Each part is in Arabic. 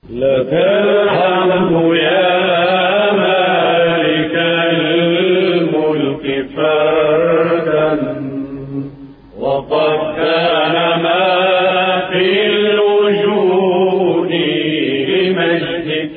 لك الحمد يا مالك الملك فردا، وقد كان ما في الوجود لمجدك،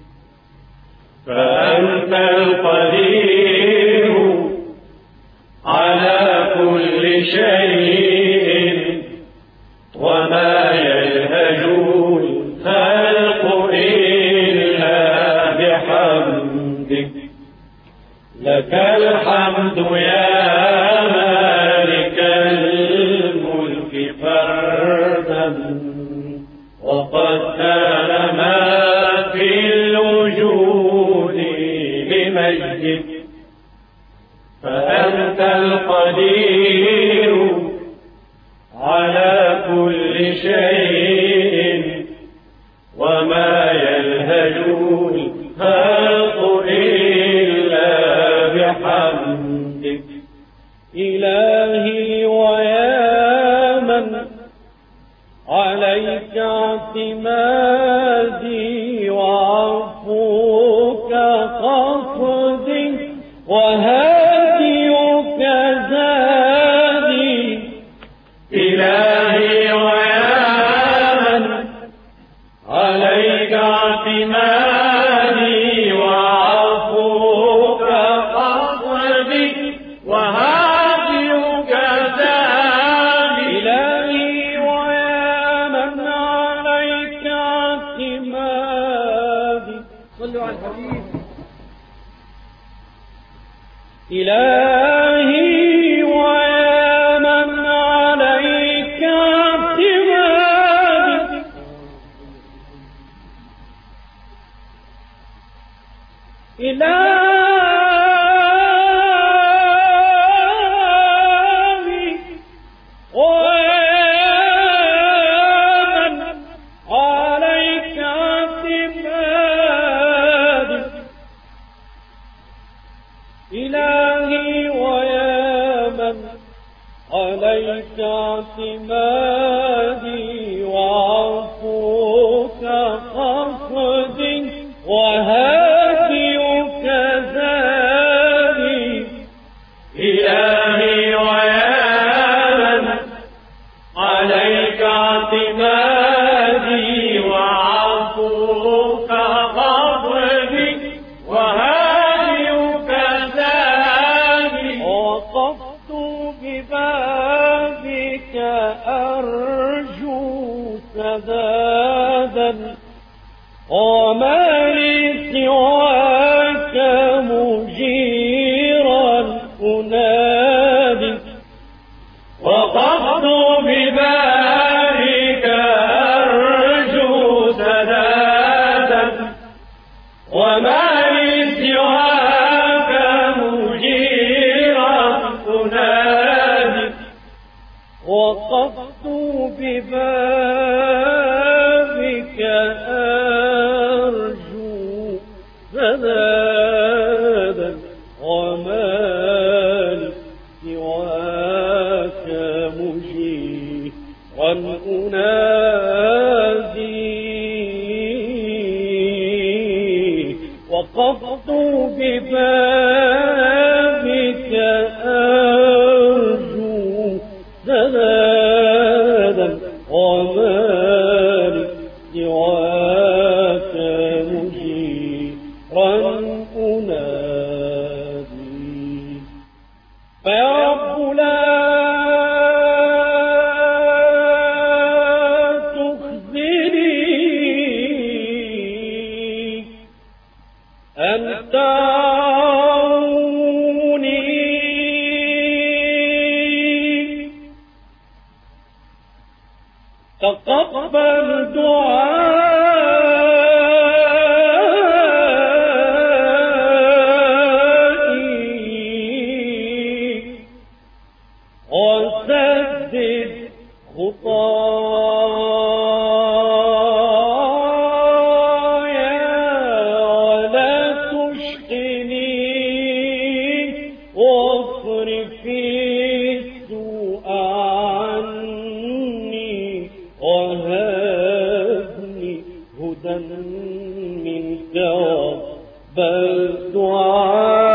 فأنت القدير على كل شيء، وما يلهج الخلق إلا بحمدك. لك الحمد يا مالك الملك فردا، وقد كان ما في الوجود لمجدك، فأنت القدير على كل شيء، وما يلهج الخلق إلا بحمدك. إلهي ويا من عليك اعتمادي، وعفوك قصدي، وهديك زادي. إلهي ويا من عليك اعتمادي، وعفوك قصدي، وهديك زادي. إلهي ويا من عليك اعتمادي. صلوا على الحبيب. إلهي ويا من عليك اعتمادي، إلهي ويا من عليك اعتمادي، إلهي ويا من عليك اعتمادي، وعفوك قصدي، وهديك زادي. إلهي ويا من عليك اعتمادي، وعفوك قصدي، وهديك زادي. وقفت ببابك أرجو سدادا، وما لي سواك مجيرا أنادي. وقفت ببابك أرجو سدادا، وما لي سواك مجيرا أنادي. وقفت ببابك أرجو سدادا، وما لي سواك مجيرا أنادي. وقفت ببابك أرجو سدادا، وما لي سواك مجيرا أنادي. فيا رب لا تخزني، أنت عوني، تقبل دعائي، وسدد خطايا، ولا تشقني، واصرف السوء عني، وهدني منك بل دعاء